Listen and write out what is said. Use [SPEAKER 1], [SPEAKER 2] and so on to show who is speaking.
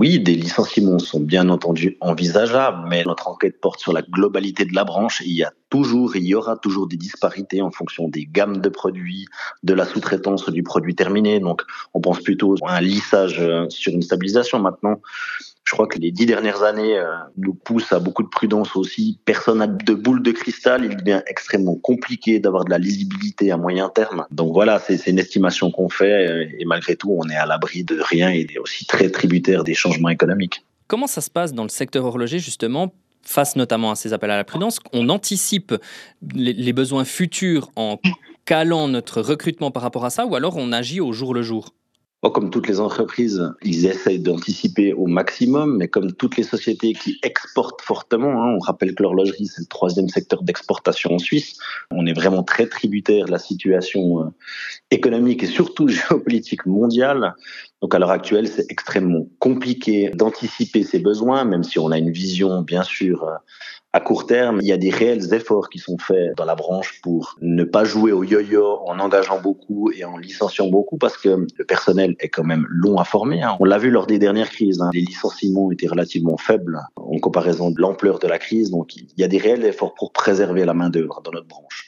[SPEAKER 1] Oui, des licenciements sont bien entendu envisageables, mais notre enquête porte sur la globalité de la branche. Il y aura toujours des disparités en fonction des gammes de produits, de la sous-traitance du produit terminé. Donc, on pense plutôt à un lissage sur une stabilisation. Maintenant, je crois que les 10 dernières années nous poussent à beaucoup de prudence aussi. Personne n'a de boule de cristal. Il devient extrêmement compliqué d'avoir de la lisibilité à moyen terme. Donc voilà, c'est une estimation qu'on fait et malgré tout, on est à l'abri de rien et est aussi très tributaire des changements économiques.
[SPEAKER 2] Comment ça se passe dans le secteur horloger justement, face notamment à ces appels à la prudence? On anticipe les besoins futurs en calant notre recrutement par rapport à ça, ou alors on agit au jour le jour?
[SPEAKER 1] Bon, comme toutes les entreprises, ils essayent d'anticiper au maximum, mais comme toutes les sociétés qui exportent fortement, on rappelle que l'horlogerie, c'est le troisième secteur d'exportation en Suisse, on est vraiment très tributaire de la situation économique et surtout géopolitique mondiale. Donc à l'heure actuelle, c'est extrêmement compliqué d'anticiper ces besoins, même si on a une vision, bien sûr, à court terme. Il y a des réels efforts qui sont faits dans la branche pour ne pas jouer au yo-yo en engageant beaucoup et en licenciant beaucoup parce que le personnel est quand même long à former. On l'a vu lors des dernières crises, les licenciements étaient relativement faibles en comparaison de l'ampleur de la crise. Donc il y a des réels efforts pour préserver la main-d'œuvre dans notre branche.